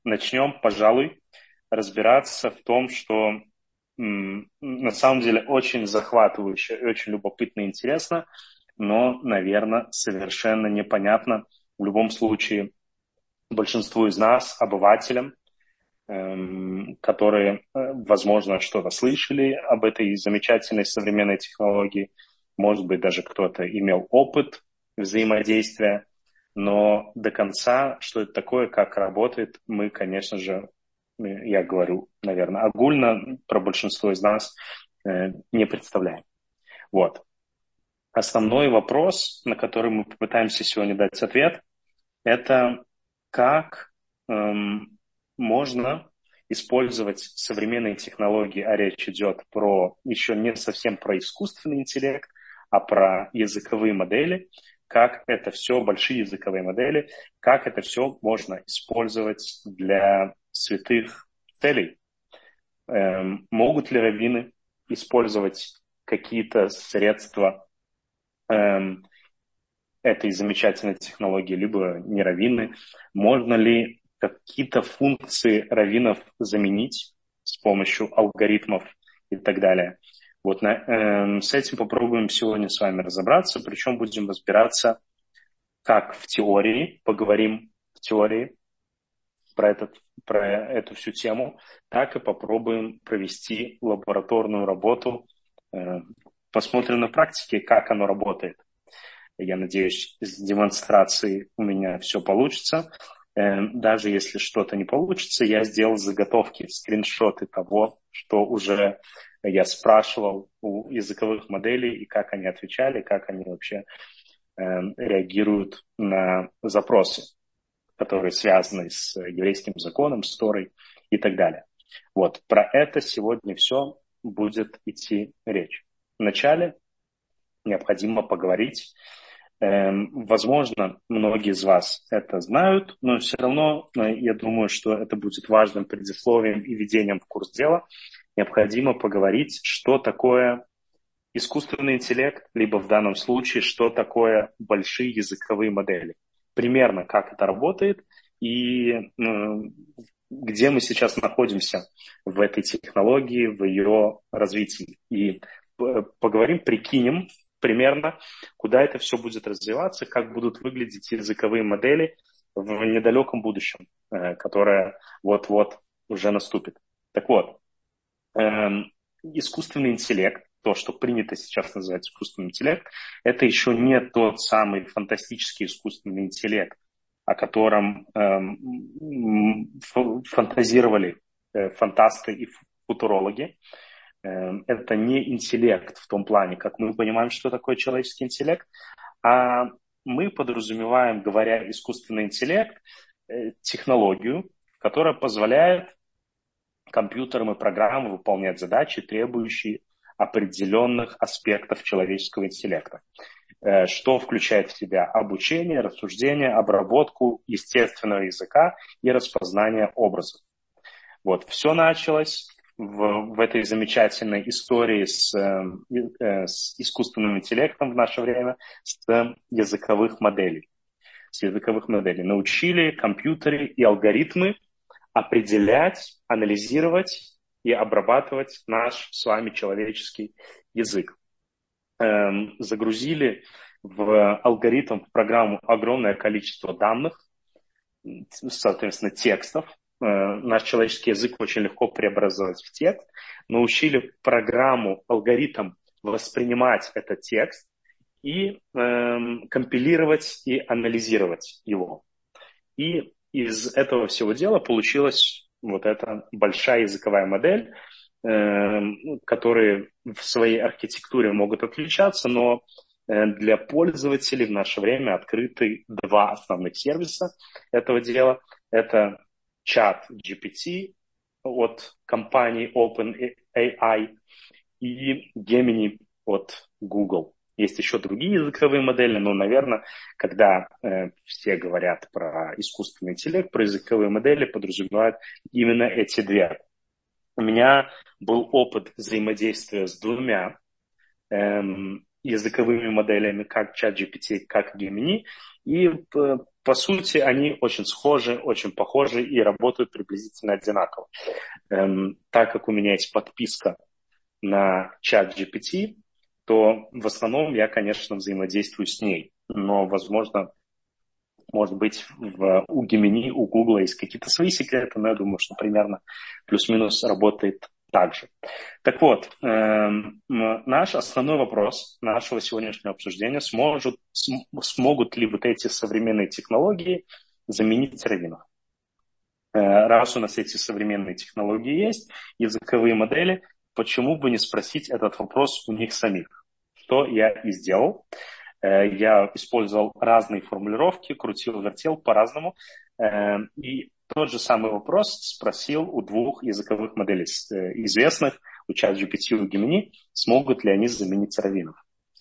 начнем, пожалуй, разбираться в том, что на самом деле очень захватывающе и очень любопытно и интересно, но, наверное, совершенно непонятно в любом случае большинству из нас, обывателям, которые, возможно, что-то слышали об этой замечательной современной технологии. Может быть, даже кто-то имел опыт взаимодействия, но до конца, что это такое, как работает, мы, конечно же, я говорю, наверное, огульно про большинство из нас не представляем. Вот. Основной вопрос, на который мы попытаемся сегодня дать ответ, это как можно использовать современные технологии, а речь идет про еще не совсем про искусственный интеллект, а про языковые модели, как это все, большие языковые модели, как это все можно использовать для святых целей. Могут ли раввины использовать какие-то средства этой замечательной технологии, либо не раввины? Можно ли какие-то функции раввинов заменить с помощью алгоритмов и так далее? Вот с этим попробуем сегодня с вами разобраться, причем будем разбираться как в теории, поговорим в теории про эту всю тему, так и попробуем провести лабораторную работу, посмотрим на практике, как оно работает. Я надеюсь, с демонстрацией у меня все получится. Даже если что-то не получится, я сделал заготовки, скриншоты того, что уже я спрашивал у языковых моделей, и как они отвечали, как они вообще реагируют на запросы, которые связаны с еврейским законом, с Торой и так далее. Вот, про это сегодня все будет идти речь. Вначале необходимо поговорить. Возможно, многие из вас это знают, но все равно я думаю, что это будет важным предисловием и введением в курс дела. Необходимо поговорить, что такое искусственный интеллект, либо в данном случае, что такое большие языковые модели. Примерно как это работает и где мы сейчас находимся в этой технологии, в ее развитии. И поговорим, прикинем примерно, куда это все будет развиваться, как будут выглядеть языковые модели в недалеком будущем, которое вот-вот уже наступит. Так вот, искусственный интеллект, то, что принято сейчас называть искусственным интеллектом, это еще не тот самый фантастический искусственный интеллект, о котором фантазировали фантасты и футурологи. Это не интеллект в том плане, как мы понимаем, что такое человеческий интеллект, а мы подразумеваем, говоря искусственный интеллект, технологию, которая позволяет компьютерам и программам выполнять задачи, требующие определенных аспектов человеческого интеллекта, что включает в себя обучение, рассуждение, обработку естественного языка и распознание образов. Вот, все началось в этой замечательной истории с искусственным интеллектом в наше время, с языковых моделей. С языковых моделей. Научили компьютеры и алгоритмы определять, анализировать и обрабатывать наш с вами человеческий язык. Загрузили в алгоритм, в программу огромное количество данных, соответственно, текстов. Наш человеческий язык очень легко преобразовать в текст. Научили программу, алгоритм воспринимать этот текст и компилировать и анализировать его. И из этого всего дела получилась вот эта большая языковая модель, которые в своей архитектуре могут отличаться, но для пользователей в наше время открыты два основных сервиса этого дела. Это чат GPT от компании OpenAI и Gemini от Google. Есть еще другие языковые модели, но, наверное, когда все говорят про искусственный интеллект, про языковые модели, подразумевают именно эти две. У меня был опыт взаимодействия с двумя языковыми моделями, как ChatGPT, как Gemini, и по сути, они очень схожи, очень похожи и работают приблизительно одинаково. Так как у меня есть подписка на ChatGPT, то в основном я, конечно, взаимодействую с ней. Но, возможно, может быть, у Gemini, у Google есть какие-то свои секреты, но я думаю, что примерно плюс-минус работает так же. Так вот, наш основной вопрос нашего сегодняшнего обсуждения: смогут ли вот эти современные технологии заменить раввинов? Раз у нас эти современные технологии есть, языковые модели, почему бы не спросить этот вопрос у них самих? Что я и сделал. Я использовал разные формулировки, крутил-вертел по-разному. И тот же самый вопрос спросил у двух языковых моделей известных, у ChatGPT и у Gemini, смогут ли они заменить раввинов.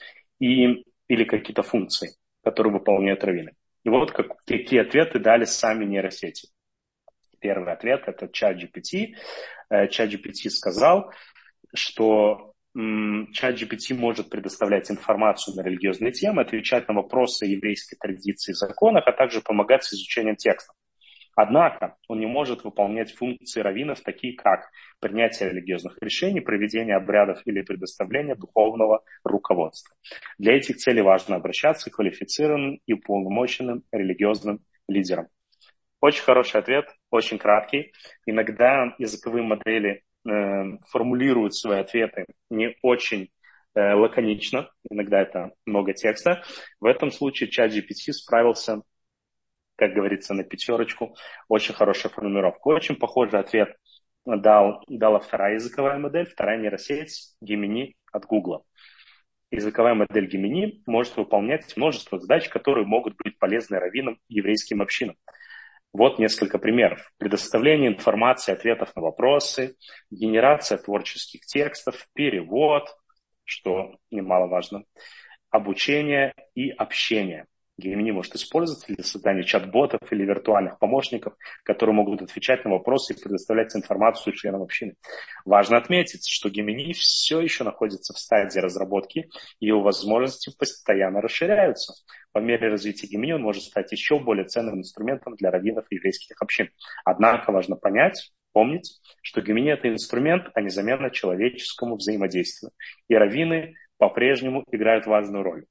Или какие-то функции, которые выполняют раввины. И вот какие ответы дали сами нейросети. Первый ответ – это ChatGPT. ChatGPT сказал, что ChatGPT может предоставлять информацию на религиозные темы, отвечать на вопросы еврейской традиции и законах, а также помогать с изучением текстов. Однако он не может выполнять функции раввинов, такие как принятие религиозных решений, проведение обрядов или предоставление духовного руководства. Для этих целей важно обращаться к квалифицированным и уполномоченным религиозным лидерам. Очень хороший ответ, очень краткий. Иногда языковые модели формулируют свои ответы не очень лаконично, иногда это много текста. В этом случае ChatGPT справился, как говорится, на пятерочку. Очень хорошая формулировка. Очень похожий ответ дала вторая языковая модель, вторая нейросеть Gemini от Google. Языковая модель Gemini может выполнять множество задач, которые могут быть полезны раввинам и еврейским общинам. Вот несколько примеров. Предоставление информации, ответов на вопросы, генерация творческих текстов, перевод, что немаловажно, обучение и общение. Gemini может использоваться для создания чат-ботов или виртуальных помощников, которые могут отвечать на вопросы и предоставлять информацию членам общины. Важно отметить, что Gemini все еще находится в стадии разработки, и его возможности постоянно расширяются. По мере развития Gemini он может стать еще более ценным инструментом для раввинов и еврейских общин. Однако важно помнить, что Gemini – это инструмент, а не замена человеческому взаимодействию. И раввины по-прежнему играют важную роль.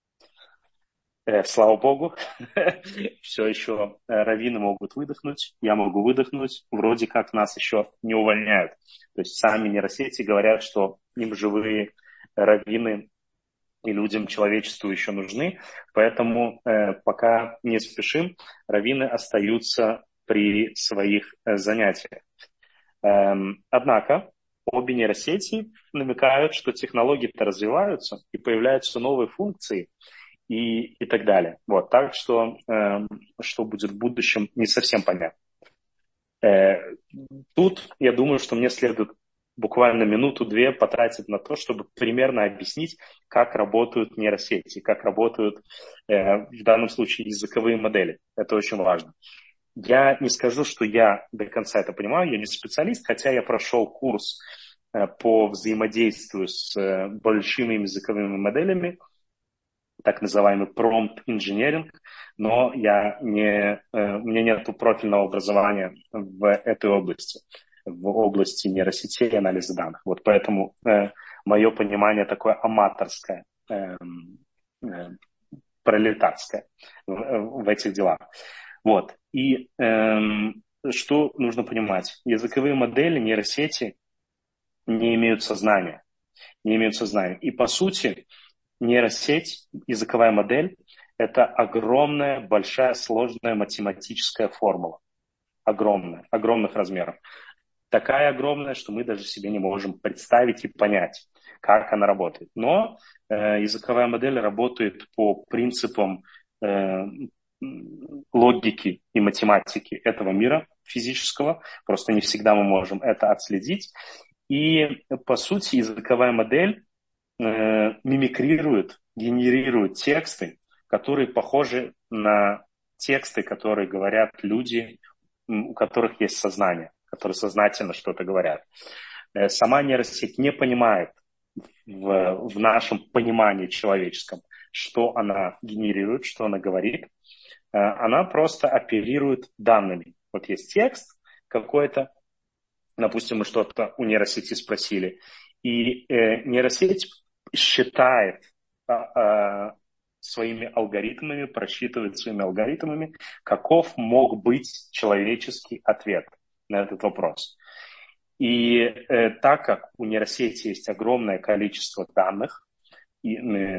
Слава Богу, все еще раввины могут выдохнуть, я могу выдохнуть, вроде как нас еще не увольняют. То есть сами нейросети говорят, что им живые раввины и людям, человечеству еще нужны, поэтому пока не спешим, раввины остаются при своих занятиях. Однако обе нейросети намекают, что технологии-то развиваются и появляются новые функции, и так далее. Вот, так что, что будет в будущем, не совсем понятно. Тут, я думаю, что мне следует буквально минуту-две потратить на то, чтобы примерно объяснить, как работают нейросети, как работают в данном случае языковые модели. Это очень важно. Я не скажу, что я до конца это понимаю, я не специалист, хотя я прошел курс по взаимодействию с большими языковыми моделями, так называемый prompt engineering, но у меня нет профильного образования в этой области, в области нейросетей и анализа данных. Вот поэтому мое понимание такое аматорское, пролетарское в этих делах. Вот. И что нужно понимать? Языковые модели, нейросети не имеют сознания. И по сути нейросеть, языковая модель – это огромная, большая, сложная математическая формула. Огромных размеров. Такая огромная, что мы даже себе не можем представить и понять, как она работает. Но языковая модель работает по принципам логики и математики этого мира физического. Просто не всегда мы можем это отследить. И, по сути, языковая модель мимикрирует, генерирует тексты, которые похожи на тексты, которые говорят люди, у которых есть сознание, которые сознательно что-то говорят. Сама нейросеть не понимает в нашем понимании человеческом, что она генерирует, что она говорит. Она просто оперирует данными. Вот есть текст какой-то, допустим, мы что-то у нейросети спросили, и нейросеть считает своими алгоритмами, просчитывает своими алгоритмами, каков мог быть человеческий ответ на этот вопрос. И так как у нейросети есть огромное количество данных, и,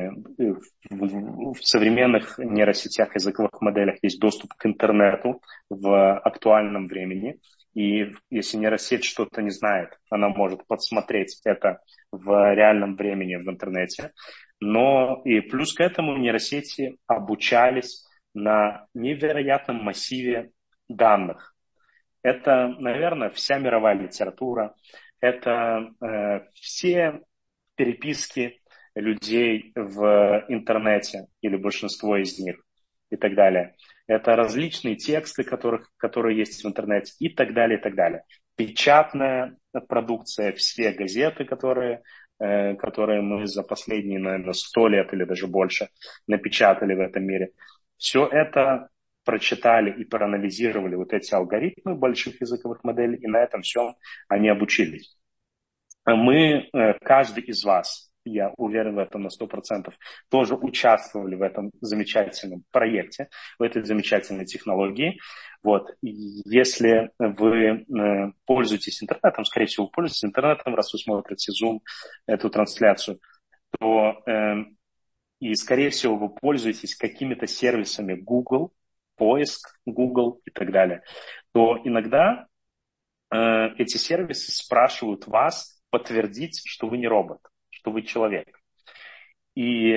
в современных нейросетях, языковых моделях есть доступ к интернету в актуальном времени. И если нейросеть что-то не знает, она может подсмотреть это в реальном времени в интернете. Но и плюс к этому нейросети обучались на невероятном массиве данных. Это, наверное, вся мировая литература, это все переписки людей в интернете, или большинство из них, и так далее. Это различные тексты, которые есть в интернете, и так далее, и так далее. Печатная продукция, все газеты, которые мы за последние, наверное, 100 лет или даже больше напечатали в этом мире. Все это прочитали и проанализировали вот эти алгоритмы больших языковых моделей, и на этом всем они обучились. Мы, каждый из вас, я уверен в этом на 100%, тоже участвовали в этом замечательном проекте, в этой замечательной технологии. Вот. Если вы пользуетесь интернетом, скорее всего, вы пользуетесь интернетом, раз вы смотрите Zoom, эту трансляцию, то и, скорее всего, вы пользуетесь какими-то сервисами Google, поиск Google и так далее, то иногда эти сервисы спрашивают вас подтвердить, что вы не робот, что вы человек. И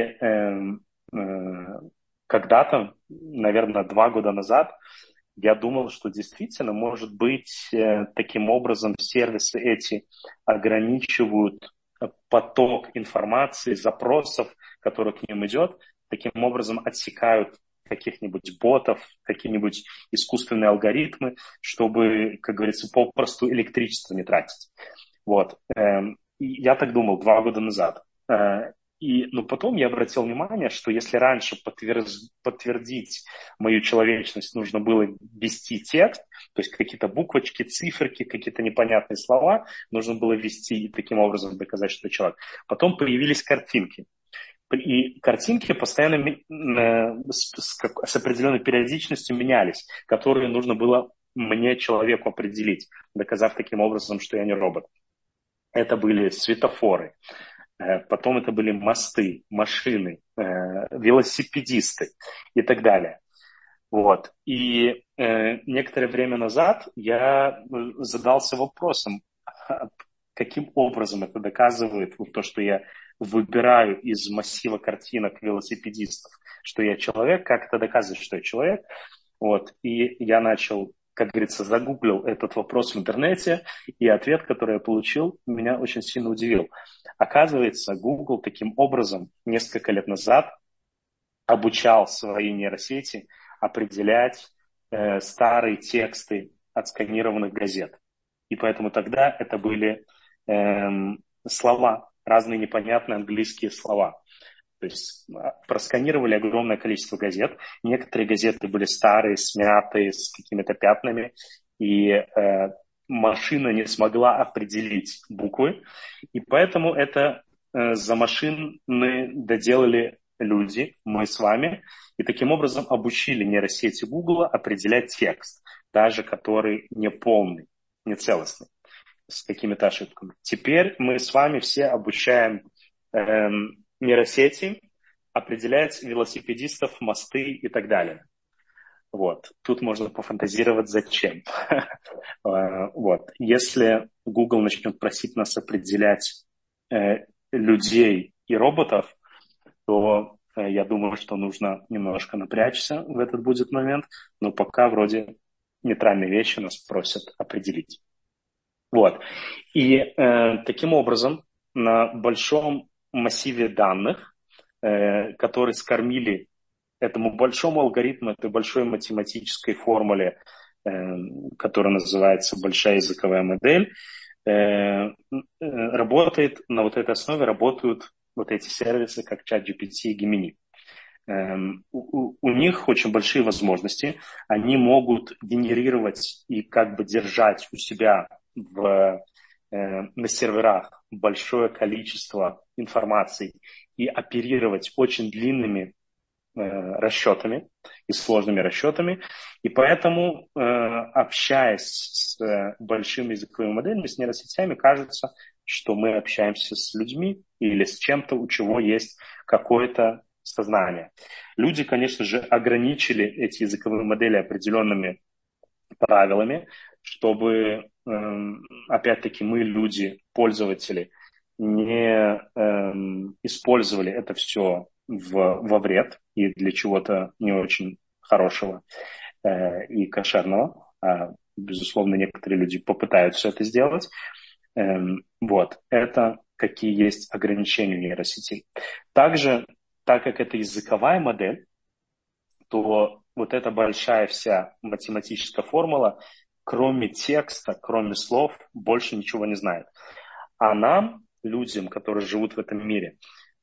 когда-то, наверное, 2 года назад, я думал, что действительно, может быть, таким образом сервисы эти ограничивают поток информации, запросов, который к ним идет, таким образом отсекают каких-нибудь ботов, какие-нибудь искусственные алгоритмы, чтобы, как говорится, попросту электричество не тратить. Вот. И я так думал 2 года назад. Но потом я обратил внимание, что если раньше подтвердить мою человечность нужно было ввести текст, то есть какие-то буквочки, циферки, какие-то непонятные слова нужно было ввести и таким образом доказать, что это человек. Потом появились картинки. И картинки постоянно с определенной периодичностью менялись, которые нужно было мне, человеку, определить, доказав таким образом, что я не робот. Это были светофоры, потом это были мосты, машины, велосипедисты и так далее. Вот. И некоторое время назад я задался вопросом, каким образом это доказывает то, что я выбираю из массива картинок велосипедистов, что я человек, как это доказывает, что я человек. Вот. И я начал, как говорится, загуглил этот вопрос в интернете, и ответ, который я получил, меня очень сильно удивил. Оказывается, Google таким образом несколько лет назад обучал свои нейросети определять старые тексты отсканированных газет. И поэтому тогда это были слова, разные непонятные английские слова. То есть просканировали огромное количество газет. Некоторые газеты были старые, смятые, с какими-то пятнами. И машина не смогла определить буквы. И поэтому это за машины доделали люди, мы с вами. И таким образом обучили нейросети Google определять текст, даже который не полный, не целостный, с какими-то ошибками. Теперь мы с вами все обучаем нейросети определять велосипедистов, мосты и так далее. Вот. Тут можно пофантазировать, зачем. Вот. Если Google начнет просить нас определять людей и роботов, то я думаю, что нужно немножко напрячься в этот будет момент, но пока вроде нейтральные вещи нас просят определить. Вот. И таким образом на большом массиве данных, которые скормили этому большому алгоритму, этой большой математической формуле, которая называется большая языковая модель, работает на вот этой основе, работают вот эти сервисы, как ChatGPT и Gemini. У них очень большие возможности. Они могут генерировать и как бы держать у себя на серверах большое количество информации и оперировать очень длинными расчетами и сложными расчетами. И поэтому, общаясь с большими языковыми моделями, с нейросетями, кажется, что мы общаемся с людьми или с чем-то, у чего есть какое-то сознание. Люди, конечно же, ограничили эти языковые модели определенными правилами, чтобы, опять-таки, мы, люди, пользователи, не использовали это все во вред и для чего-то не очень хорошего и кошерного. Безусловно, некоторые люди попытаются это сделать. Вот, это какие есть ограничения нейросетей. Также, так как это языковая модель, то вот эта большая вся математическая формула, кроме текста, кроме слов, больше ничего не знает. А нам, людям, которые живут в этом мире,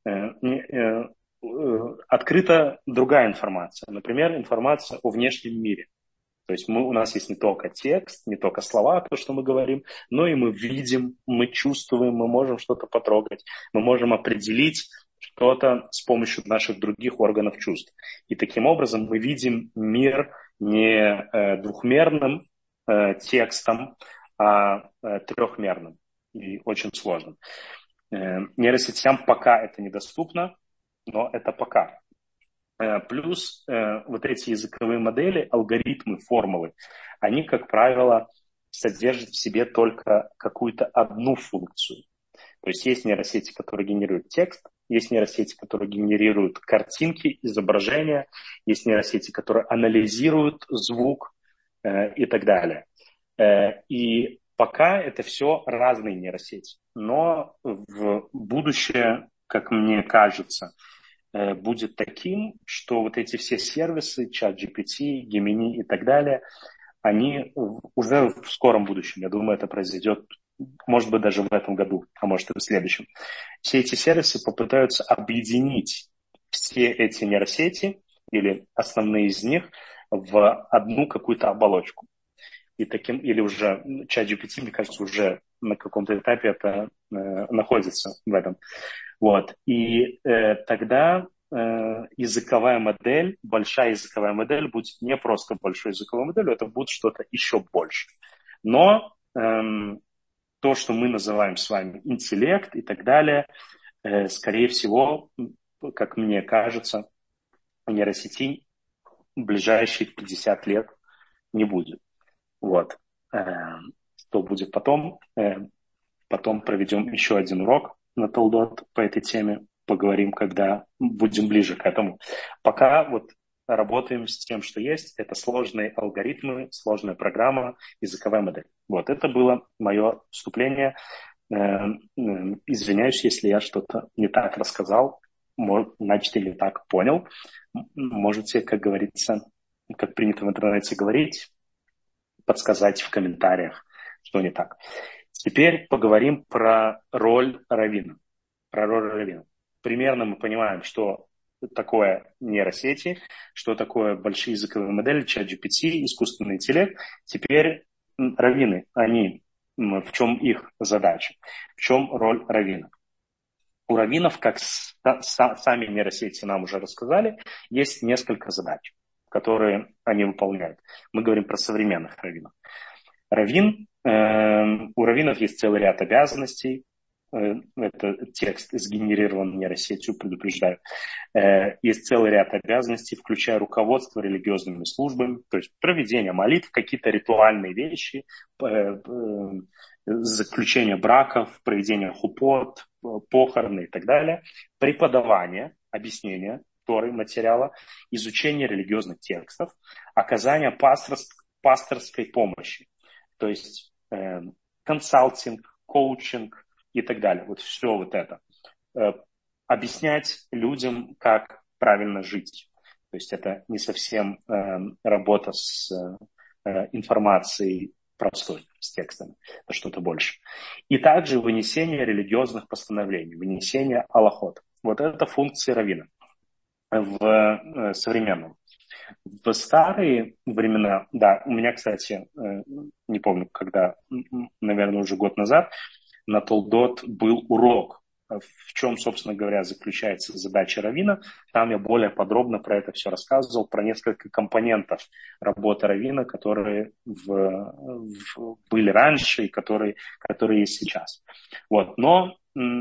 открыта другая информация. Например, информация о внешнем мире. То есть у нас есть не только текст, не только слова, то, что мы говорим, но и мы видим, мы чувствуем, мы можем что-то потрогать, мы можем определить что-то с помощью наших других органов чувств. И таким образом мы видим мир не двухмерным текстом, а трехмерным и очень сложным. Нейросетям пока это недоступно, но это пока. Плюс вот эти языковые модели, алгоритмы, формулы, они, как правило, содержат в себе только какую-то одну функцию. То есть есть нейросети, которые генерируют текст, есть нейросети, которые генерируют картинки, изображения, есть нейросети, которые анализируют звук и так далее. И пока это все разные нейросети. Но в будущее, как мне кажется, будет таким, что вот эти все сервисы, ChatGPT, Gemini и так далее, они уже в скором будущем, я думаю, это произойдет, может быть, даже в этом году, а может и в следующем. Все эти сервисы попытаются объединить все эти нейросети или основные из них в одну какую-то оболочку. И таким, или уже ChatGPT, мне кажется, уже на каком-то этапе это находится в этом. Вот. И тогда языковая модель, большая языковая модель будет не просто большой языковой моделью, это будет что-то еще больше. Но то, что мы называем с вами интеллект и так далее, скорее всего, как мне кажется, нейросетей в ближайшие 50 лет не будет. Вот. Что будет потом? Потом проведем еще один урок на Толдот по этой теме. Поговорим, когда будем ближе к этому. Пока вот работаем с тем, что есть. Это сложные алгоритмы, сложная программа, языковая модель. Вот, это было мое вступление. Извиняюсь, если я что-то не так рассказал, значит, или так понял. Можете, как говорится, как принято в интернете говорить, подсказать в комментариях, что не так. Теперь поговорим про роль раввина. Про роль раввина. Примерно мы понимаем, что такое нейросети, что такое большие языковые модели, ChatGPT, искусственный интеллект. Теперь раввины, они, в чем их задача? В чем роль раввина? У раввинов, как сами нейросети нам уже рассказали, есть несколько задач, которые они выполняют. Мы говорим про современных раввинов. У раввинов есть целый ряд обязанностей. Это текст сгенерирован нейросетью, предупреждаю. Есть целый ряд обязанностей, включая руководство религиозными службами, то есть проведение молитв, какие-то ритуальные вещи, заключение браков, проведение хупот, похороны и так далее, преподавание, объяснение Торы, материала, изучение религиозных текстов, оказание пасторской помощи, то есть консалтинг, коучинг и так далее. Вот все вот это. Объяснять людям, как правильно жить. То есть это не совсем работа с информацией простой, с текстами. Это что-то больше. И также вынесение религиозных постановлений, вынесение алахот. Вот это функции раввина. в современном. В старые времена, да, у меня, кстати, не помню, когда, наверное, уже год назад, на Толдот был урок, в чем, собственно говоря, заключается задача раввина. Там я более подробно про это все рассказывал, про несколько компонентов работы раввина, которые были раньше и которые есть сейчас. Вот. Но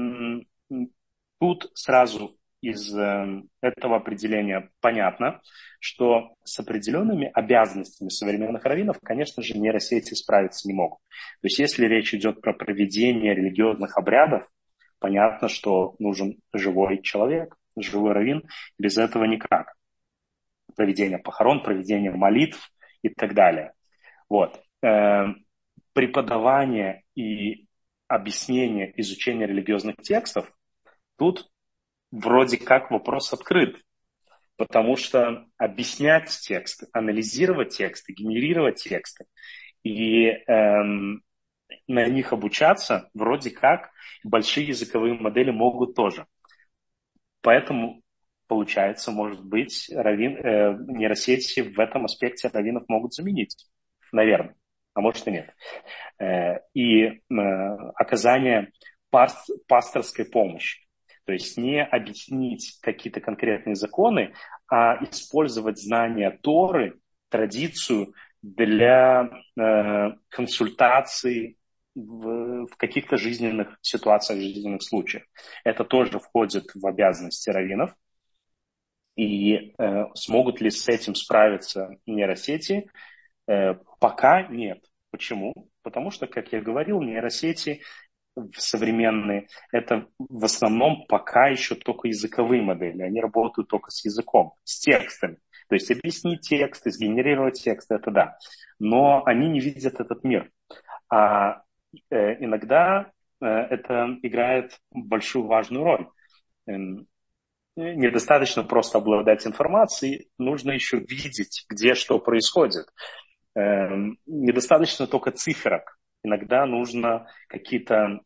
тут сразу из этого определения понятно, что с определенными обязанностями современных раввинов, конечно же, нейросети справиться не могут. То есть если речь идет про проведение религиозных обрядов, понятно, что нужен живой человек, живой раввин, без этого никак. Проведение похорон, проведение молитв и так далее. Вот. Преподавание и объяснение, изучение религиозных текстов, тут вроде как вопрос открыт. Потому что объяснять тексты, анализировать тексты, генерировать тексты и на них обучаться вроде как большие языковые модели могут тоже. Поэтому, получается, может быть, нейросети в этом аспекте раввинов могут заменить. Наверное. А может и нет. И оказание пасторской помощи. То есть не объяснить какие-то конкретные законы, а использовать знания Торы, традицию для консультаций в каких-то жизненных ситуациях, жизненных случаях. Это тоже входит в обязанности раввинов. И смогут ли с этим справиться нейросети? Пока нет. Почему? Потому что, как я говорил, нейросети современные, это в основном пока еще только языковые модели. Они работают только с языком, с текстами. То есть объяснить тексты, сгенерировать тексты, это да. Но они не видят этот мир. А иногда это играет большую важную роль. Недостаточно просто обладать информацией, нужно еще видеть, где что происходит. Недостаточно только циферок. Иногда нужно какие-то...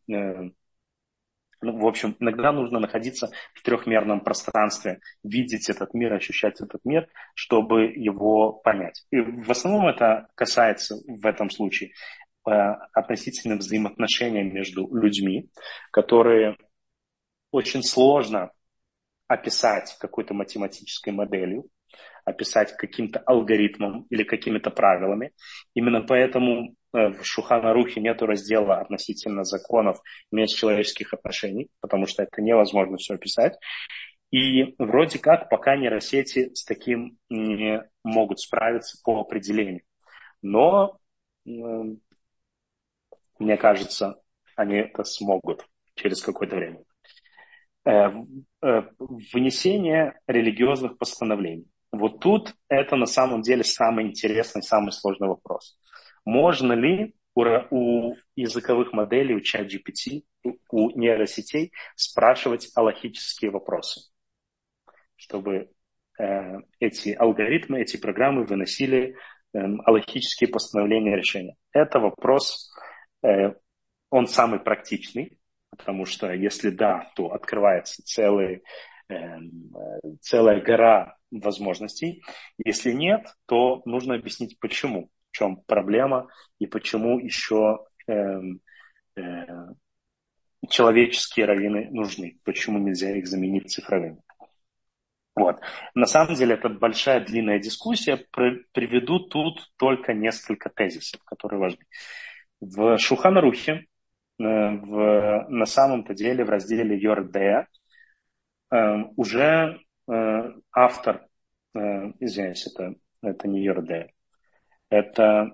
в общем, иногда нужно находиться в трехмерном пространстве, видеть этот мир, ощущать этот мир, чтобы его понять. И в основном это касается в этом случае относительно взаимоотношения между людьми, которые очень сложно описать какой-то математической моделью, описать каким-то алгоритмом или какими-то правилами. Именно поэтому в Шулхан Арухе нет раздела относительно законов межчеловеческих отношений, потому что это невозможно все описать. И вроде как пока нейросети с таким не могут справиться по определению. Но, мне кажется, они это смогут через какое-то время. Вынесение религиозных постановлений. Вот тут это на самом деле самый интересный, самый сложный вопрос. Можно ли у языковых моделей, у ChatGPT, у нейросетей спрашивать алахические вопросы, чтобы эти алгоритмы, эти программы выносили алахические постановления решения? Это вопрос, он самый практичный, потому что если да, то открывается целая гора возможностей. Если нет, то нужно объяснить, почему, в чем проблема и почему еще человеческие раввины нужны, почему нельзя их заменить цифровыми. Вот. На самом деле это большая длинная дискуссия. Приведу тут только несколько тезисов, которые важны. В Шулхан Арухе на самом-то деле в разделе Йордея уже автор, извиняюсь, это не Йордея, это,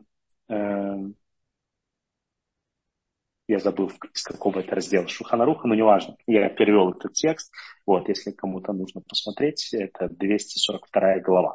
я забыл, из какого это раздела Шулхан Аруха, но неважно, я перевел этот текст, вот, если кому-то нужно посмотреть, это 242 глава.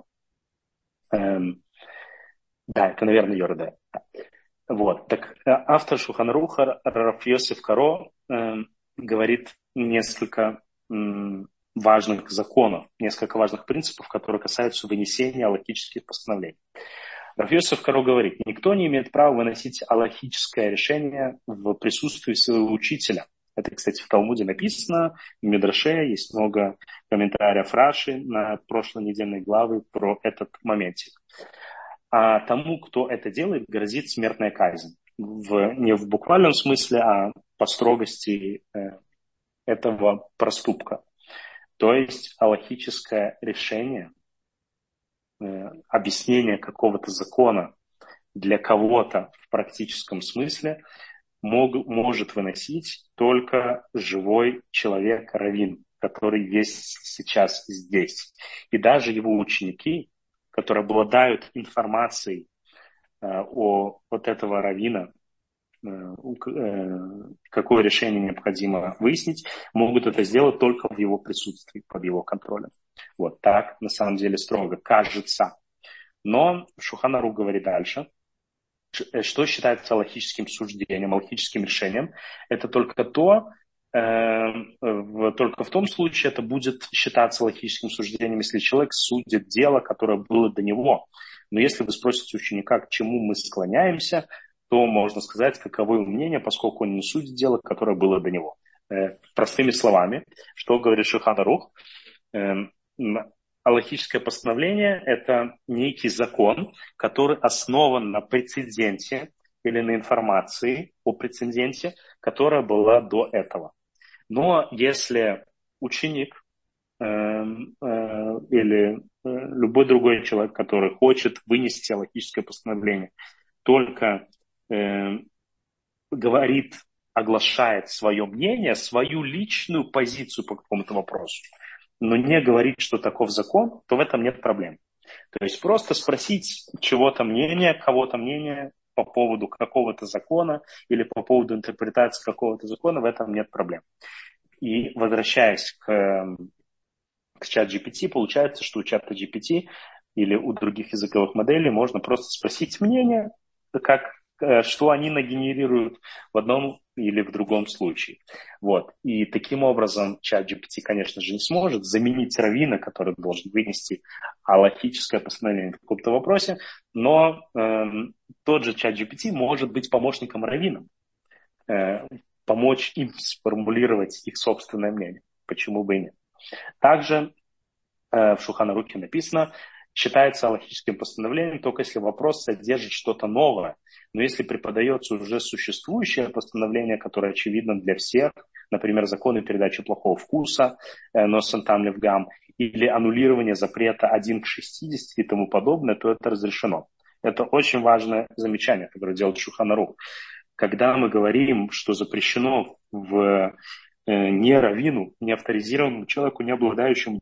Да, это, наверное, Йордея. Вот, так автор Шулхан Аруха Рав Йосеф Каро говорит несколько важных законов, несколько важных принципов, которые касаются вынесения алахических постановлений. Рав Йосеф Каро говорит: никто не имеет права выносить алахическое решение в присутствии своего учителя, Это, кстати, в Талмуде написано, в Мидраше есть много комментариев Раши на прошлой недельной главы про этот моментик. А тому, кто это делает, грозит смертная казнь. Не в буквальном смысле, а по строгости этого проступка. То есть алахическое решение, объяснение какого-то закона для кого-то в практическом смысле может выносить только живой человек, раввин, который есть сейчас здесь. И даже его ученики, которые обладают информацией о вот этого раввина, какое решение необходимо выяснить, могут это сделать только в его присутствии, под его контролем. Вот так, на самом деле, строго кажется. Но Шулхан Арух говорит дальше, что считается алахическим суждением, алахическим решением. Это только только в том случае это будет считаться алахическим суждением, если человек судит дело, которое было до него. Но если вы спросите ученика, к чему мы склоняемся, то можно сказать, каковы мнения, поскольку он не судит дело, которое было до него. Простыми словами, что говорит Шулхан Арух, алахическое постановление – это некий закон, который основан на прецеденте или на информации о прецеденте, которая была до этого. Но если ученик или любой другой человек, который хочет вынести алахическое постановление, только говорит, оглашает свое мнение, свою личную позицию по какому-то вопросу, но не говорит, что таков закон, то в этом нет проблем. То есть просто спросить чего-то мнения, кого-то мнения по поводу какого-то закона или по поводу интерпретации какого-то закона, в этом нет проблем. И возвращаясь к ChatGPT, получается, что у ChatGPT или у других языковых моделей можно просто спросить мнение, что они нагенерируют в одном или в другом случае. Вот. И таким образом ChatGPT, конечно же, не сможет заменить раввина, который должен вынести алахическое постановление в каком-то вопросе, но тот же ChatGPT может быть помощником раввина, помочь им сформулировать их собственное мнение. Почему бы и нет? Также в Шулхан Арухе написано, считается алахическим постановлением только если вопрос содержит что-то новое. Но если преподается уже существующее постановление, которое очевидно для всех, например, законы передачи плохого вкуса, носом там левгам, или аннулирование запрета 1 к 60 и тому подобное, то это разрешено. Это очень важное замечание, которое делает Шулхан Арух. Когда мы говорим, что запрещено в не раввину, не авторизированному человеку, не обладающему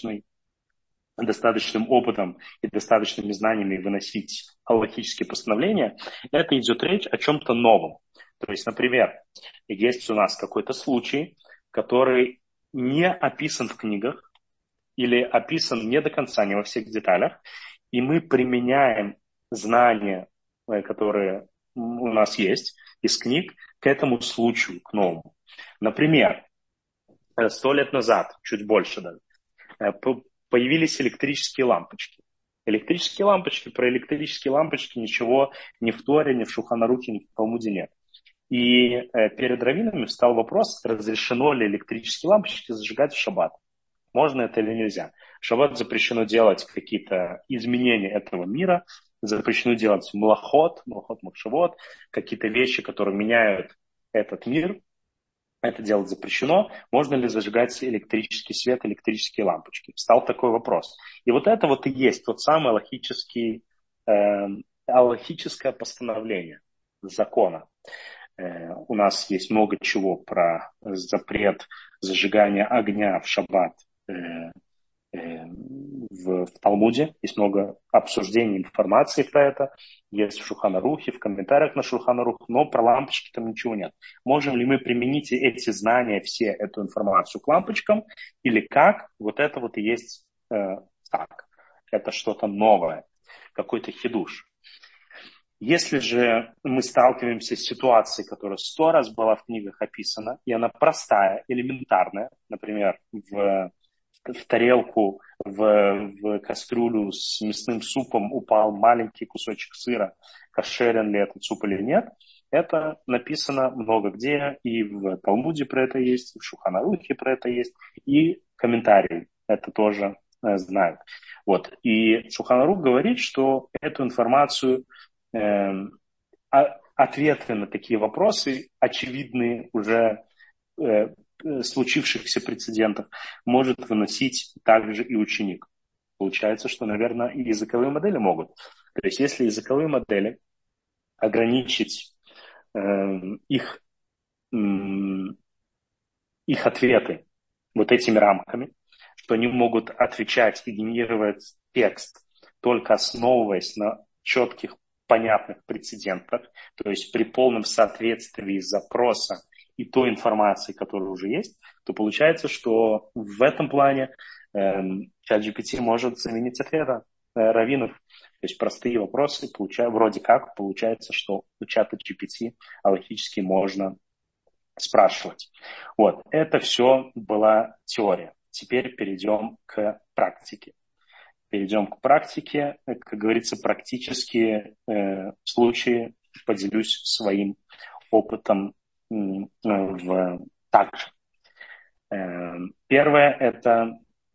достаточным опытом и достаточными знаниями выносить аллахические постановления, это идет речь о чем-то новом. То есть, например, есть у нас какой-то случай, который не описан в книгах или описан не до конца, не во всех деталях, и мы применяем знания, которые у нас есть из книг, к этому случаю, к новому. Например, 100 лет назад, чуть больше даже, появились электрические лампочки. Про электрические лампочки ничего ни в Торе, ни в Шулхан Арухе, ни в Талмуде нет. И перед раввинами встал вопрос, разрешено ли электрические лампочки зажигать в шаббат. Можно это или нельзя. В шаббат запрещено делать какие-то изменения этого мира, запрещено делать млахот, махшавот, какие-то вещи, которые меняют этот мир. Это делать запрещено. Можно ли зажигать электрический свет, электрические лампочки? Встал такой вопрос. И вот это вот и есть тот самый алахическое постановление закона. У нас есть много чего про запрет зажигания огня в шаббат в Талмуде. Есть много обсуждений, информации про это. Есть в Шулхан Арухе, в комментариях на Шулхан Арух, но про лампочки там ничего нет. Можем ли мы применить эти знания, все эту информацию к лампочкам, или как? Вот это вот и есть так. Это что-то новое, какой-то хидуш. Если же мы сталкиваемся с ситуацией, которая 100 раз была в книгах описана, и она простая, элементарная, например, в тарелку, в кастрюлю с мясным супом упал маленький кусочек сыра, кошерен ли этот суп или нет, Это написано много где, и в Талмуде про это есть, и в Шулхан Арухе про это есть, и комментарии это тоже знают. Вот. И Шулхан Арух говорит, что эту информацию, ответы на такие вопросы, очевидные уже случившихся прецедентов, может выносить также и ученик. Получается, что, наверное, и языковые модели могут. То есть, если языковые модели ограничить их, их ответы вот этими рамками, что они могут отвечать и генерировать текст, только основываясь на четких, понятных прецедентах, то есть при полном соответствии запроса и той информации, которая уже есть, то получается, что в этом плане ChatGPT может заменить ответы раввинов. То есть простые вопросы, вроде как получается, что у чата GPT аллахически можно спрашивать. Вот, это все была теория. Теперь перейдем к практике. Как говорится, практические случаи, поделюсь своим опытом также. Первое – это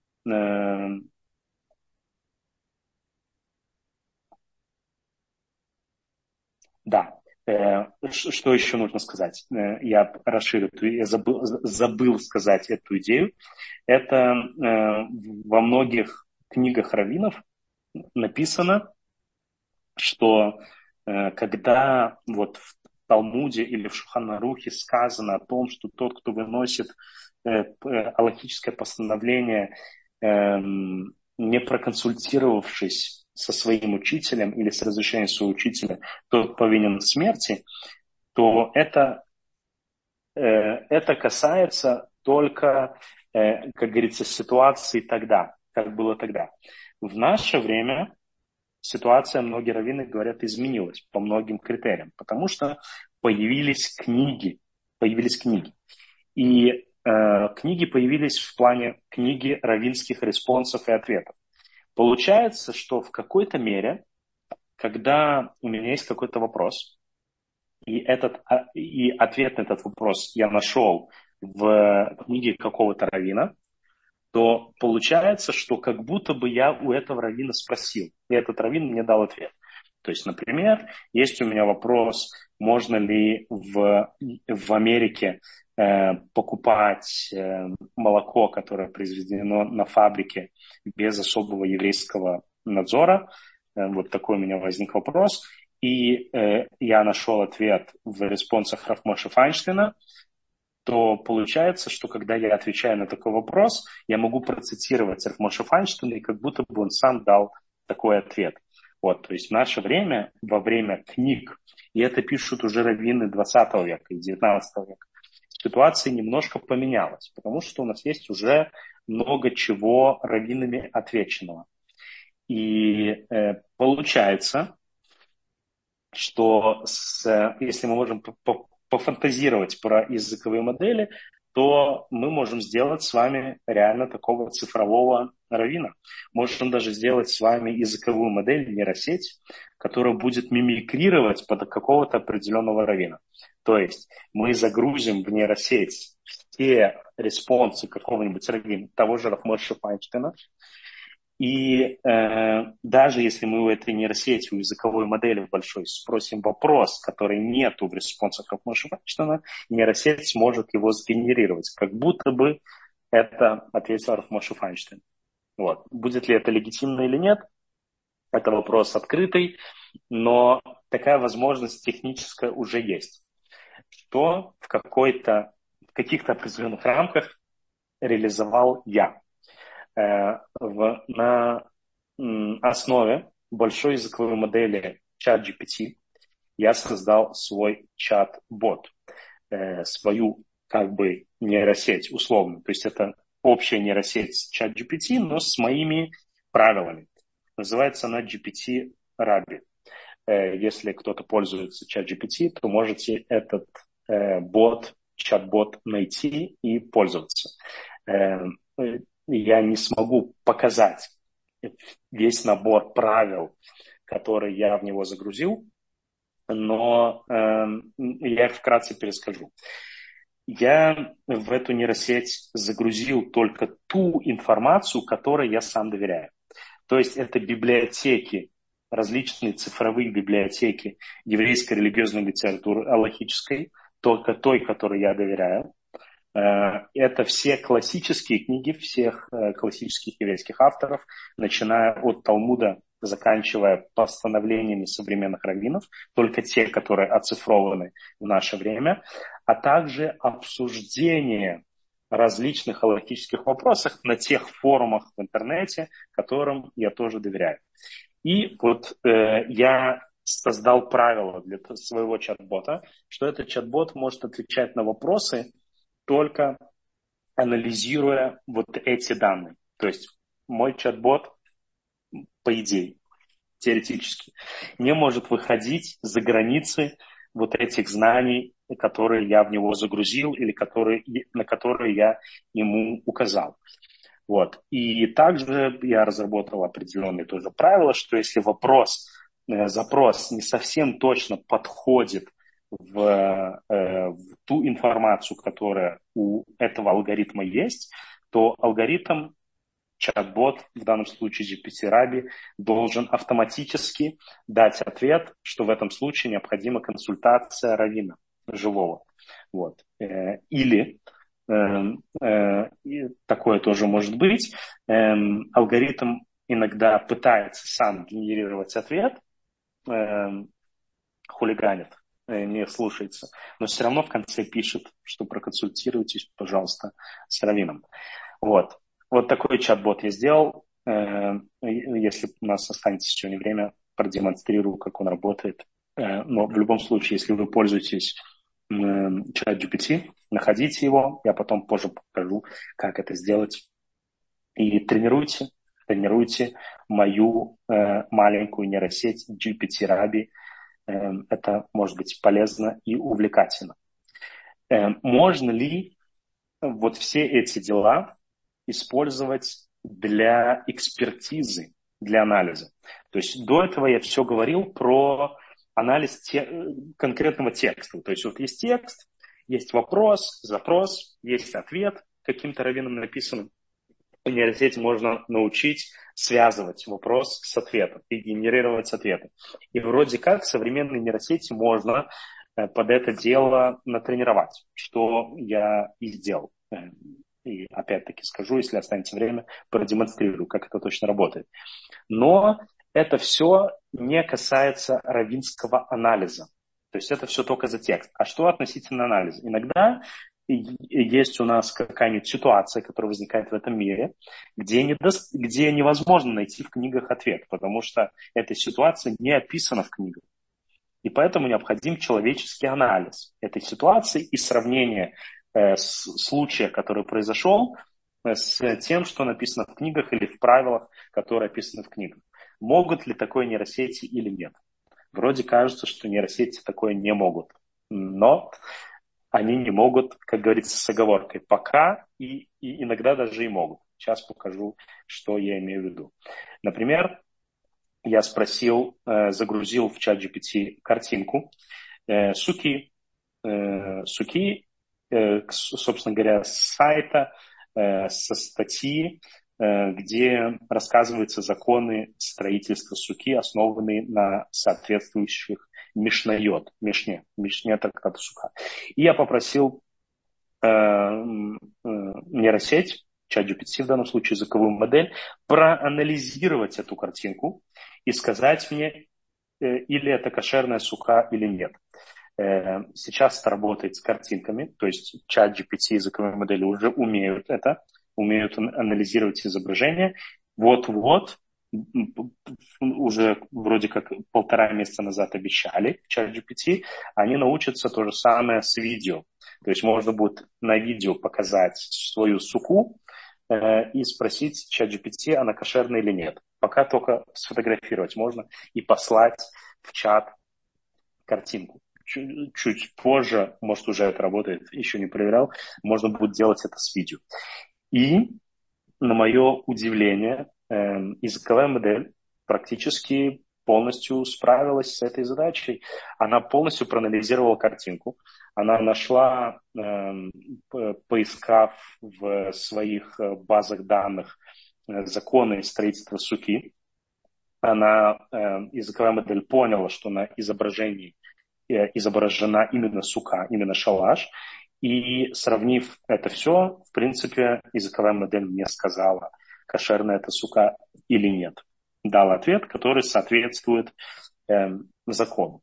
да. Что еще нужно сказать? Я расширю, я забыл сказать эту идею. Это во многих книгах раввинов написано, что когда вот в Талмуде или в Шулхан Арухе сказано о том, что тот, кто выносит алахическое постановление, не проконсультировавшись со своим учителем или с разрешением своего учителя, тот повинен в смерти, то это касается только, как говорится, ситуации тогда, как было тогда. В наше время ситуация, многие раввины говорят, изменилась по многим критериям, потому что появились книги. И книги появились в плане книги раввинских респонсов и ответов. Получается, что в какой-то мере, когда у меня есть какой-то вопрос, и ответ на этот вопрос я нашел в книге какого-то раввина, то получается, что как будто бы я у этого раввина спросил, и этот раввин мне дал ответ. То есть, например, есть у меня вопрос, можно ли в Америке покупать молоко, которое произведено на фабрике без особого еврейского надзора. Вот такой у меня возник вопрос. И я нашел ответ в респонсах Рав Моше Файнштейна, то получается, что когда я отвечаю на такой вопрос, я могу процитировать Рав Моше Файнштейна, и как будто бы он сам дал такой ответ. Вот, то есть в наше время, во время книг, и это пишут уже раввины 20 века и 19 века, ситуация немножко поменялась, потому что у нас есть уже много чего раввинами отвеченного. И получается, что если мы можем пофантазировать про языковые модели, то мы можем сделать с вами реально такого цифрового раввина. Можем даже сделать с вами языковую модель, нейросеть, которая будет мимикрировать под какого-то определенного раввина. То есть мы загрузим в нейросеть все респонсы какого-нибудь раввина, того же Рав Моше Файнштейна, и даже если мы у этой нейросети, у языковой модели большой спросим вопрос, который нету в респонсах Рав Моше Файнштейна, нейросеть сможет его сгенерировать, как будто бы это ответил Рав Моше Файнштейн. Вот. Будет ли это легитимно или нет, это вопрос открытый, но такая возможность техническая уже есть, что в каких-то определенных рамках реализовал я. На основе большой языковой модели ChatGPT я создал свой чат-бот, свою как бы нейросеть условно. То есть это общая нейросеть с ChatGPT, но с моими правилами. Называется она GPT Rabbit. Если кто-то пользуется ChatGPT, то можете этот чат-бот найти и пользоваться. Я не смогу показать весь набор правил, которые я в него загрузил, но я их вкратце перескажу. Я в эту нейросеть загрузил только ту информацию, которой я сам доверяю. То есть это библиотеки, различные цифровые библиотеки еврейской религиозной литературы, аллахической, только той, которой я доверяю. Это все классические книги всех классических еврейских авторов, начиная от Талмуда, заканчивая постановлениями современных раввинов, только те, которые оцифрованы в наше время, а также обсуждение различных аллахических вопросов на тех форумах в интернете, которым я тоже доверяю. И вот я создал правило для своего чат-бота, что этот чат-бот может отвечать на вопросы, только анализируя вот эти данные. То есть мой чат-бот, по идее, теоретически, не может выходить за границы вот этих знаний, которые я в него загрузил или на которые я ему указал. Вот. И также я разработал определенные тоже правила, что если запрос не совсем точно подходит в ту информацию, которая у этого алгоритма есть, то алгоритм, чат-бот, в данном случае GPT-Rabi, должен автоматически дать ответ, что в этом случае необходима консультация раввина живого. Вот. Или такое тоже может быть. Алгоритм иногда пытается сам генерировать ответ, хулиганит, не слушается, но все равно в конце пишет, что проконсультируйтесь, пожалуйста, с раввином. Вот. Вот такой чат-бот я сделал. Если у нас останется сегодня время, продемонстрирую, как он работает. Но в любом случае, если вы пользуетесь чат GPT, находите его. Я потом позже покажу, как это сделать. И тренируйте мою маленькую нейросеть GPT-Rabi. Это может быть полезно и увлекательно. Можно ли вот все эти дела использовать для экспертизы, для анализа? То есть до этого я все говорил про анализ конкретного текста. То есть вот есть текст, есть вопрос, запрос, есть ответ каким-то раввином написанным. В нейросети можно научить связывать вопрос с ответом и генерировать ответы. И вроде как современные нейросети можно под это дело натренировать, что я и сделал. И опять-таки скажу, если останется время, продемонстрирую, как это точно работает. Но это все не касается раввинского анализа. То есть это все только за текст. А что относительно анализа? Иногда есть у нас какая-нибудь ситуация, которая возникает в этом мире, где невозможно найти в книгах ответ, потому что эта ситуация не описана в книгах. И поэтому необходим человеческий анализ этой ситуации и сравнение случая, который произошел, с тем, что написано в книгах или в правилах, которые описаны в книгах. Могут ли такое нейросети или нет? Вроде кажется, что нейросети такое не могут. Но они не могут, как говорится, с оговоркой. Пока и иногда даже и могут. Сейчас покажу, что я имею в виду. Например, я загрузил в чат GPT картинку суки. Суки, собственно говоря, с сайта, со статьи, где рассказываются законы строительства суки, основанные на соответствующих мишнайот. Мишне трактата сука. И я попросил нейросеть, чат GPT в данном случае, языковую модель, проанализировать эту картинку и сказать мне, или это кошерная сука или нет. Сейчас это работает с картинками, то есть чат GPT, языковые модели уже умеют анализировать изображение. Вот-вот, уже вроде как 1,5 месяца назад обещали чат GPT, они научатся то же самое с видео. То есть можно будет на видео показать свою суку и спросить чат GPT, она кошерная или нет. Пока только сфотографировать можно и послать в чат картинку. Чуть позже, может, уже это работает, еще не проверял, можно будет делать это с видео. И, на мое удивление, языковая модель практически полностью справилась с этой задачей. Она полностью проанализировала картинку. Она нашла, поискав в своих базах данных законы строительства суки. Языковая модель поняла, что на изображении изображена именно сука, именно шалаш. И сравнив это все, в принципе, языковая модель мне сказала, кошерная это сука или нет. Дал ответ, который соответствует закону.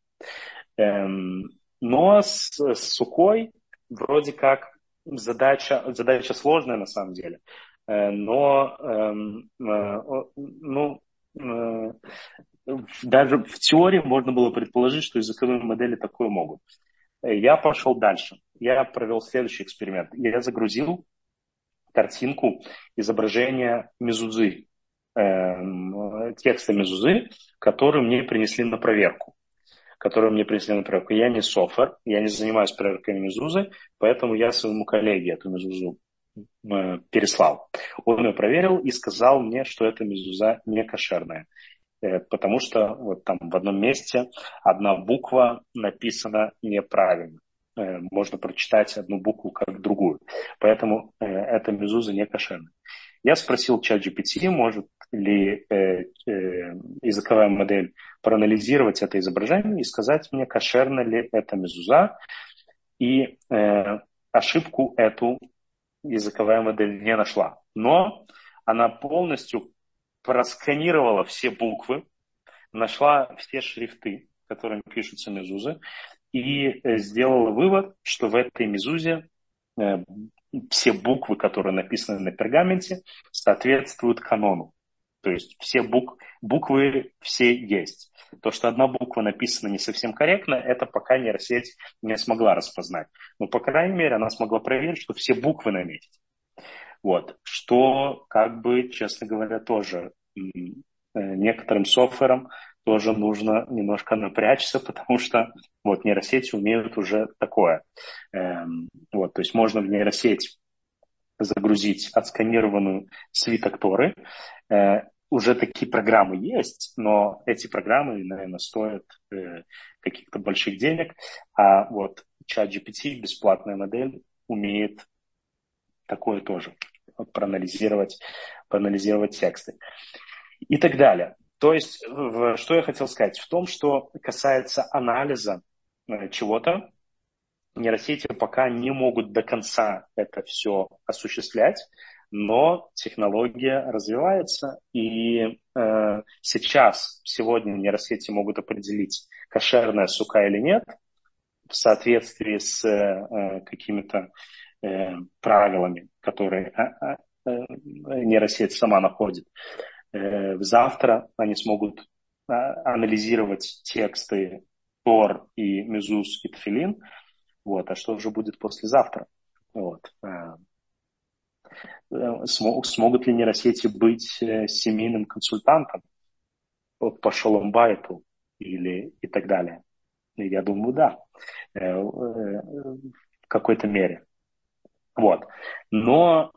Но с сукой вроде как задача сложная на самом деле. Но даже в теории можно было предположить, что языковые модели такое могут. Я пошел дальше. Я провел следующий эксперимент. Я загрузил картинку изображения мезузы, текста мезузы, который мне принесли на проверку. Я не софтвер, я не занимаюсь проверкой мезузы, поэтому я своему коллеге эту мезузу переслал. Он ее проверил и сказал мне, что эта мезуза не кошерная. Потому что вот там в одном месте одна буква написана неправильно. Можно прочитать одну букву как другую. Поэтому эта мезуза не кошерная. Я спросил ChatGPT, может ли языковая модель проанализировать это изображение и сказать мне, кошерна ли эта мезуза. И ошибку эту языковая модель не нашла. Но она полностью просканировала все буквы, нашла все шрифты, которыми пишутся мезузы, и сделала вывод, что в этой мезузе все буквы, которые написаны на пергаменте, соответствуют канону. То есть все буквы все есть. То, что одна буква написана не совсем корректно, это пока нейросеть не смогла распознать. Но, по крайней мере, она смогла проверить, что все буквы на месте. Вот. Что, как бы, честно говоря, тоже некоторым софтверам тоже нужно немножко напрячься, потому что вот нейросети умеют уже такое. Вот, то есть можно в нейросеть загрузить отсканированную свиток Торы. Уже такие программы есть, но эти программы, наверное, стоят каких-то больших денег. А вот ChatGPT, бесплатная модель, умеет такое тоже проанализировать тексты и так далее. То есть, что я хотел сказать? В том, что касается анализа чего-то, нейросети пока не могут до конца это все осуществлять, но технология развивается, и сегодня нейросети могут определить, кошерная сука или нет, в соответствии с какими-то правилами, которые нейросеть сама находит. Завтра они смогут анализировать тексты Тор и Мезуз и Тфилин. Вот. А что же будет послезавтра? Вот. Смогут ли нейросети быть семейным консультантом по Шолом Байту или и так далее? Я думаю, да. В какой-то мере. Вот. Но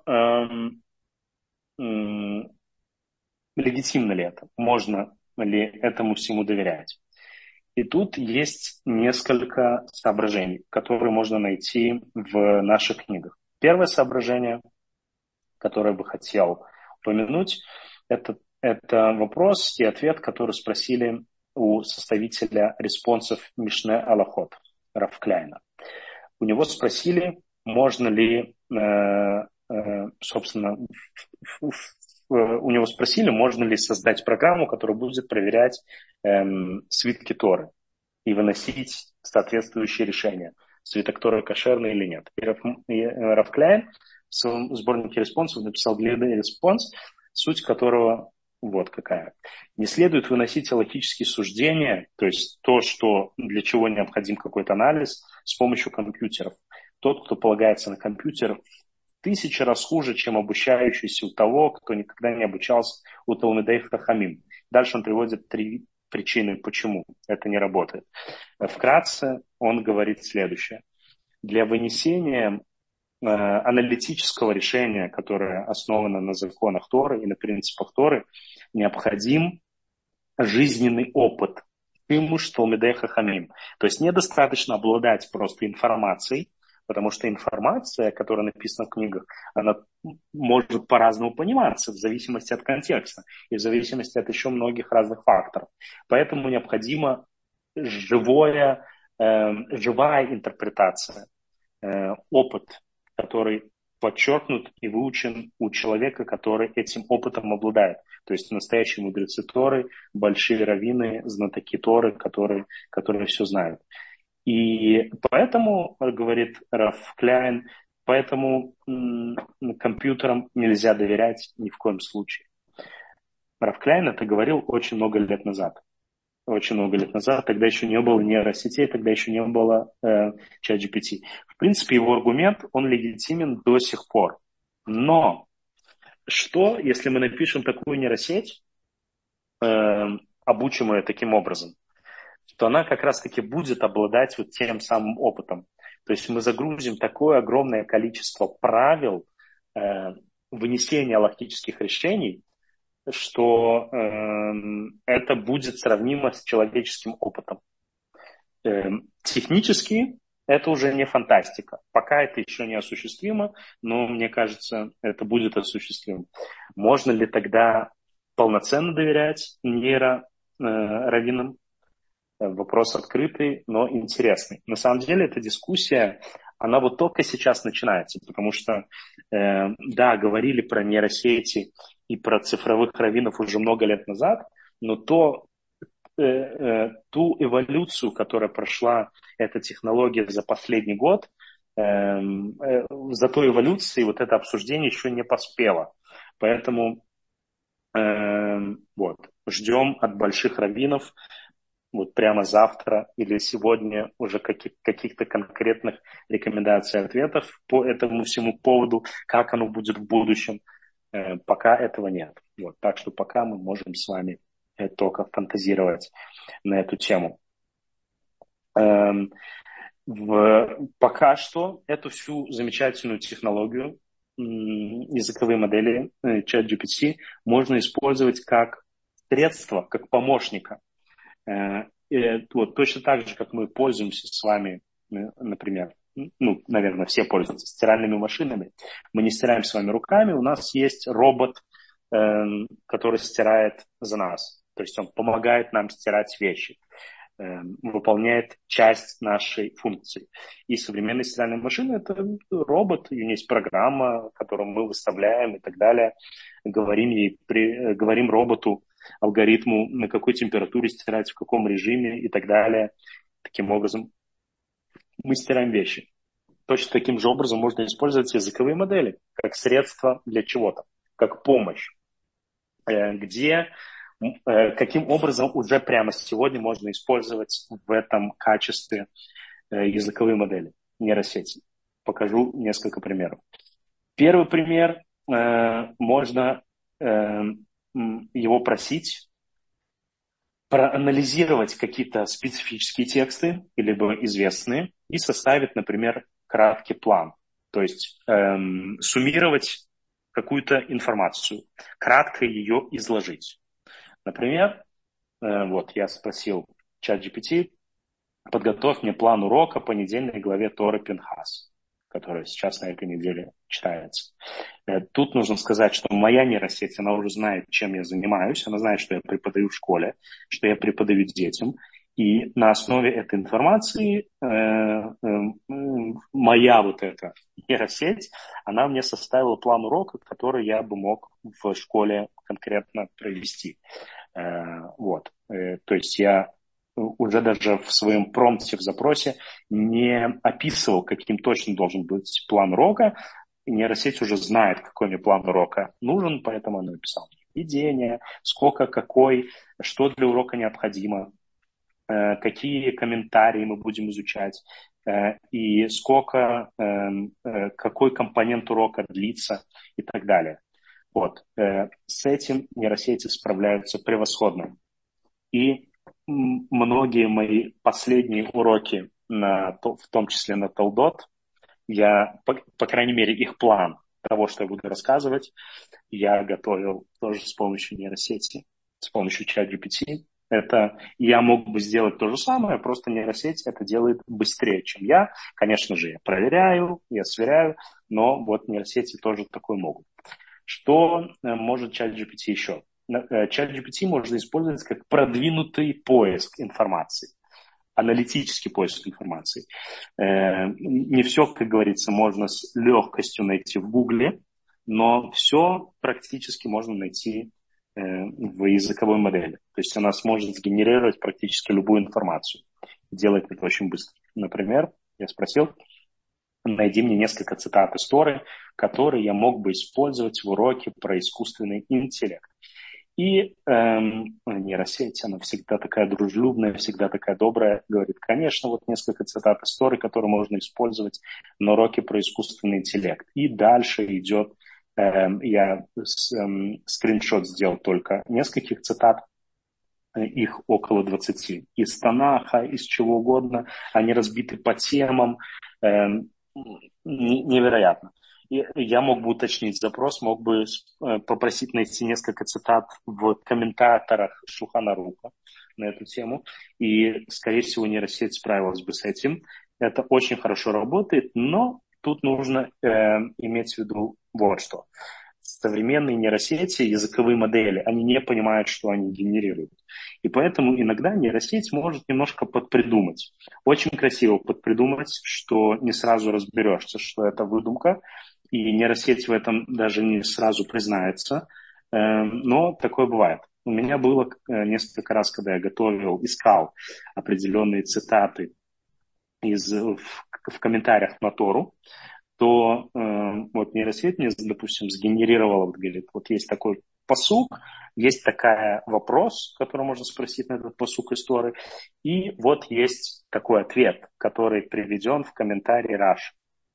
легитимно ли это? Можно ли этому всему доверять? И тут есть несколько соображений, которые можно найти в наших книгах. Первое соображение, которое бы хотел упомянуть, это вопрос и ответ, который спросили у составителя респонсов Мишне Алахот, Рав Кляйна. У него спросили, можно ли, можно ли создать программу, которая будет проверять свитки Торы и выносить соответствующие решения, свиток Торы кошерный или нет. И Рав Кляйн в своем сборнике респонсов написал длинный респонс, суть которого вот какая. Не следует выносить логические суждения, то есть то, для чего необходим какой-то анализ, с помощью компьютеров. Тот, кто полагается на компьютер, 1000 раз хуже, чем обучающийся у того, кто никогда не обучался у Талмидей Хахамим. Дальше он приводит 3 причины, почему это не работает. Вкратце он говорит следующее. Для вынесения аналитического решения, которое основано на законах Торы и на принципах Торы, необходим жизненный опыт. Шимуш Талмидей Хахамим. То есть недостаточно обладать просто информацией, потому что информация, которая написана в книгах, она может по-разному пониматься в зависимости от контекста и в зависимости от еще многих разных факторов. Поэтому необходима живая интерпретация, опыт, который подчеркнут и выучен у человека, который этим опытом обладает. То есть настоящие мудрецы Торы, большие раввины, знатоки Торы, которые все знают. И поэтому, говорит Раф Кляйн, поэтому компьютерам нельзя доверять ни в коем случае. Раф Кляйн это говорил очень много лет назад. Очень много лет назад. Тогда еще не было нейросетей, тогда еще не было ChatGPT. В принципе, его аргумент, он легитимен до сих пор. Но что, если мы напишем такую нейросеть, обучим ее таким образом, что она как раз-таки будет обладать вот тем самым опытом. То есть мы загрузим такое огромное количество правил вынесения алахтических решений, что это будет сравнимо с человеческим опытом. Технически это уже не фантастика. Пока это еще не осуществимо, но мне кажется, это будет осуществимо. Можно ли тогда полноценно доверять нейрораввинам? Вопрос открытый, но интересный. На самом деле эта дискуссия, она вот только сейчас начинается, потому что, да, говорили про нейросети и про цифровых раввинов уже много лет назад, но ту эволюцию, которая прошла эта технология за последний год, за той эволюцией вот это обсуждение еще не поспело. Поэтому вот, ждем от больших раввинов вот прямо завтра или сегодня уже каких-то конкретных рекомендаций, ответов по этому всему поводу, как оно будет в будущем. Пока этого нет. Вот. Так что пока мы можем с вами только фантазировать на эту тему. Пока что эту всю замечательную технологию, языковые модели ChatGPT, можно использовать как средство, как помощника. Вот, точно так же, как мы пользуемся с вами, например, наверное, все пользуются стиральными машинами, мы не стираем с вами руками, у нас есть робот, который стирает за нас. То есть он помогает нам стирать вещи, выполняет часть нашей функции. И современные стиральные машины – это робот, у нее есть программа, которую мы выставляем и так далее. Говорим роботу, алгоритму, на какой температуре стирать, в каком режиме и так далее. Таким образом, мы стираем вещи. Точно таким же образом можно использовать языковые модели как средство для чего-то, как помощь, каким образом уже прямо сегодня можно использовать в этом качестве языковые модели нейросети. Покажу несколько примеров. Первый пример, можно его просить проанализировать какие-то специфические тексты, либо известные, и составить, например, краткий план. То есть суммировать какую-то информацию, кратко ее изложить. Например, вот я спросил ChatGPT, подготовь мне план урока по недельной главе Торы Пинхас, которая сейчас на этой неделе читается. Тут нужно сказать, что моя нейросеть, она уже знает, чем я занимаюсь, она знает, что я преподаю в школе, что я преподаю детям, и на основе этой информации моя вот эта нейросеть, она мне составила план урока, который я бы мог в школе конкретно провести. Вот. То есть я уже даже в своем промпте в запросе не описывал, каким точно должен быть план урока. Нейросеть уже знает, какой мне план урока нужен, поэтому она написала введение, сколько, какой, что для урока необходимо, какие комментарии мы будем изучать, и сколько, какой компонент урока длится и так далее. Вот. С этим нейросети справляются превосходно. И многие мои последние уроки, в том числе на Толдот, я, по крайней мере, их план того, что я буду рассказывать, я готовил тоже с помощью нейросети. с помощью ChatGPT. Это я мог бы сделать то же самое, просто нейросеть это делает быстрее, чем я. Конечно же, я проверяю, я сверяю, но вот нейросети тоже такое могут. Что может ChatGPT еще? ChatGPT можно использовать как продвинутый поиск информации, аналитический поиск информации. Не все, как говорится, можно с легкостью найти в Гугле, но все практически можно найти в языковой модели. То есть она сможет сгенерировать практически любую информацию. Делать это очень быстро. Например, я спросил, найди мне несколько цитат из Торы, которые я мог бы использовать в уроке про искусственный интеллект. И нейросеть, она всегда такая дружелюбная, всегда такая добрая, говорит, конечно, вот несколько цитат из Торы, которые можно использовать на уроке про искусственный интеллект. И дальше идет, я скриншот сделал только нескольких цитат, их около 20. Из Танаха, из чего угодно, они разбиты по темам, невероятно. И я мог бы уточнить запрос, мог бы попросить найти несколько цитат в комментаторах Шулхан Аруха на эту тему. И, скорее всего, нейросеть справилась бы с этим. Это очень хорошо работает, но тут нужно иметь в виду вот что. Современные нейросети, языковые модели, они не понимают, что они генерируют. И поэтому иногда нейросеть может немножко подпридумать. Очень красиво подпридумать, что не сразу разберешься, что это выдумка. И нейросеть в этом даже не сразу признается. Но такое бывает. У меня было несколько раз, когда я готовил, искал определенные цитаты в комментариях на Тору, то вот нейросеть мне, допустим, сгенерировала, вот говорит, вот есть такой пасук, есть такой вопрос, который можно спросить на этот пасук из Торы, и вот есть такой ответ, который приведен в комментарии Раши.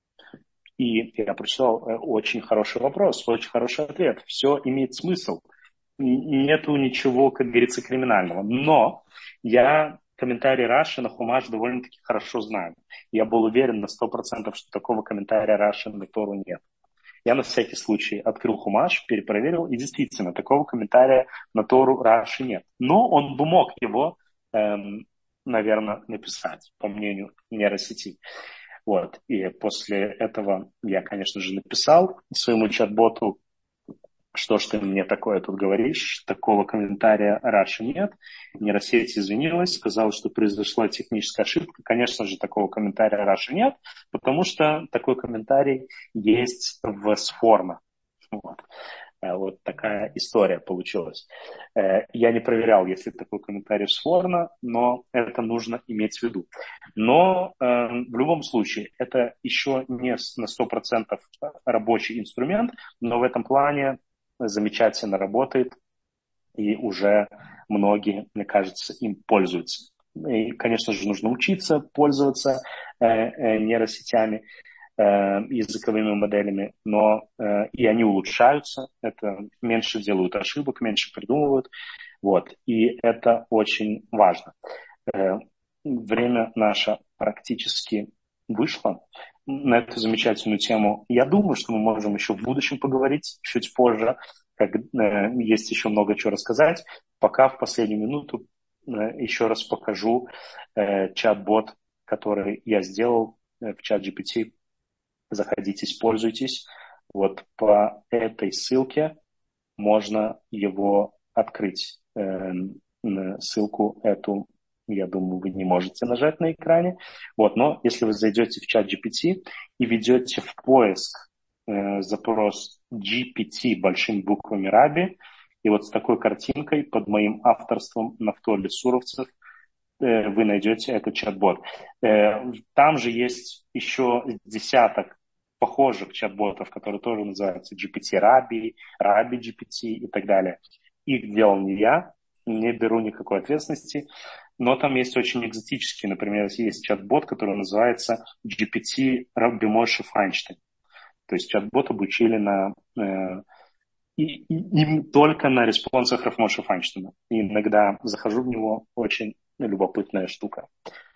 И я прочитал очень хороший вопрос, очень хороший ответ. Все имеет смысл. Нету ничего, как говорится, криминального. Но я комментарий Раши на Хумаш довольно-таки хорошо знаю. Я был уверен на 100%, что такого комментария Раши на Тору нет. Я на всякий случай открыл Хумаш, перепроверил, и действительно, такого комментария на Тору Раши нет. Но он бы мог его, наверное, написать, по мнению нейросети. Вот. И после этого я, конечно же, написал своему чат-боту, что ж ты мне такое тут говоришь, такого комментария Раши нет. Нейросеть извинилась, сказала, что произошла техническая ошибка. Конечно же, такого комментария Раши нет, потому что такой комментарий есть в Сформа. Вот. Вот такая история получилась. Я не проверял, есть ли такой комментарий Сформа, но это нужно иметь в виду. Но в любом случае, это еще не на 100% рабочий инструмент, но в этом плане замечательно работает, и уже многие, мне кажется, им пользуются. И, конечно же, нужно учиться пользоваться нейросетями, языковыми моделями, но и они улучшаются, это меньше делают ошибок, меньше придумывают, вот, и это очень важно. Время наше практически вышло на эту замечательную тему. Я думаю, что мы можем еще в будущем поговорить, чуть позже, как есть еще много чего рассказать. Пока в последнюю минуту еще раз покажу чат-бот, который я сделал в ChatGPT. Заходите, пользуйтесь. Вот по этой ссылке можно его открыть. Ссылку эту, я думаю, вы не можете нажать на экране. Вот, но если вы зайдете в чат GPT и ведете в поиск запрос GPT большими буквами Раби, и вот с такой картинкой под моим авторством Нафтали Суровцев вы найдете этот чат-бот. Там же есть еще десяток похожих чат-ботов, которые тоже называются GPT Раби, Раби GPT и так далее. Их делал не я, не беру никакой ответственности, но там есть очень экзотические, например, есть чат-бот, который называется GPT Раби Моше Файнштейн. То есть чат-бот обучили им только на респонсах Раф Моше Файнштейна. И иногда захожу в него, очень любопытная штука.